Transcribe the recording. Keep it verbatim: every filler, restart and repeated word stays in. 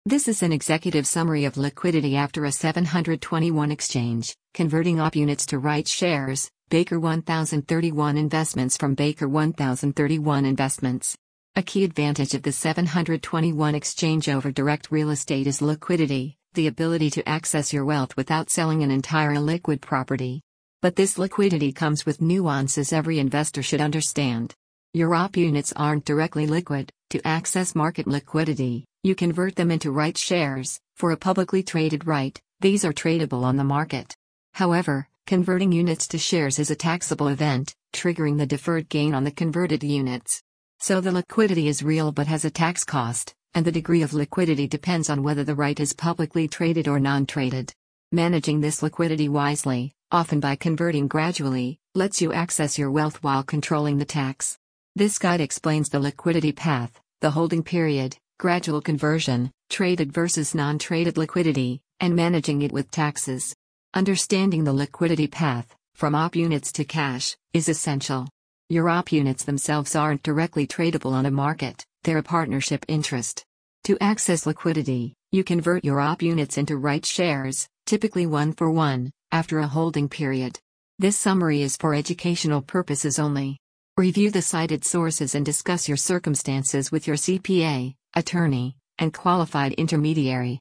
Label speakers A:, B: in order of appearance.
A: This is an executive summary of liquidity after a seven hundred twenty-one exchange, converting O P units to rights shares, Baker one thousand thirty-one investments from Baker one thousand thirty-one investments. A key advantage of the seven hundred twenty-one exchange over direct real estate is liquidity, the ability to access your wealth without selling an entire illiquid property. But this liquidity comes with nuances every investor should understand. Your O P units aren't directly liquid. To access market liquidity, you convert them into rights shares. For a publicly traded right, these are tradable on the market. However, converting units to shares is a taxable event, triggering the deferred gain on the converted units. So the liquidity is real but has a tax cost, and the degree of liquidity depends on whether the right is publicly traded or non-traded. Managing this liquidity wisely, often by converting gradually, lets you access your wealth while controlling the tax. This guide explains the liquidity path, the holding period, gradual conversion, traded versus non-traded liquidity, and managing it with taxes. Understanding the liquidity path, from O P units to cash, is essential. Your O P units themselves aren't directly tradable on a market, they're a partnership interest. To access liquidity, you convert your O P units into rights shares, typically one for one, after a holding period. This summary is for educational purposes only. Review the cited sources and discuss your circumstances with your C P A, attorney, and qualified intermediary.